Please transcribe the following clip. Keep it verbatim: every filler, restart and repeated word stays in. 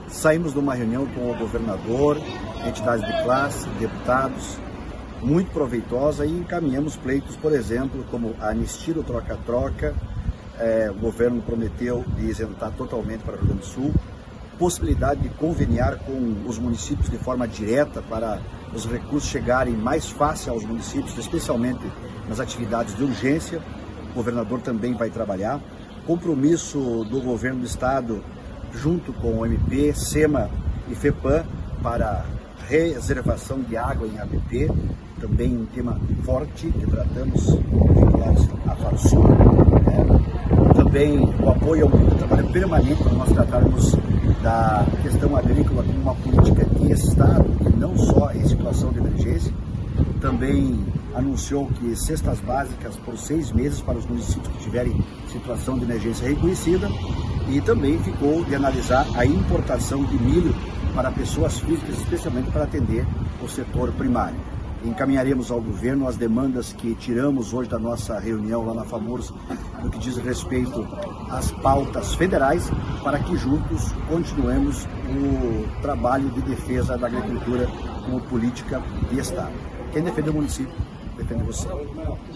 Saímos de uma reunião com o governador, entidades de classe, deputados, muito proveitosa, e encaminhamos pleitos, por exemplo, como a anistia do troca-troca. É, o governo prometeu de isentar totalmente para o Rio Grande do Sul, possibilidade de conveniar com os municípios de forma direta para os recursos chegarem mais fácil aos municípios, especialmente nas atividades de urgência. O governador também vai trabalhar. Compromisso do governo do estado, junto com o M P, SEMA e FEPAM, para reservação de água em A B P, também um tema forte que tratamos vinculados à FARSUL. É, também o apoio ao trabalho permanente para nós tratarmos da questão agrícola como uma política de Estado e não só em situação de emergência. Também anunciou que cestas básicas por seis meses para os municípios que tiverem situação de emergência reconhecida, e também ficou de analisar a importação de milho para pessoas físicas, especialmente para atender o setor primário. Encaminharemos ao governo as demandas que tiramos hoje da nossa reunião lá na FAMURS, no que diz respeito às pautas federais, para que juntos continuemos o trabalho de defesa da agricultura como política de Estado. Quem defende o município, defende você.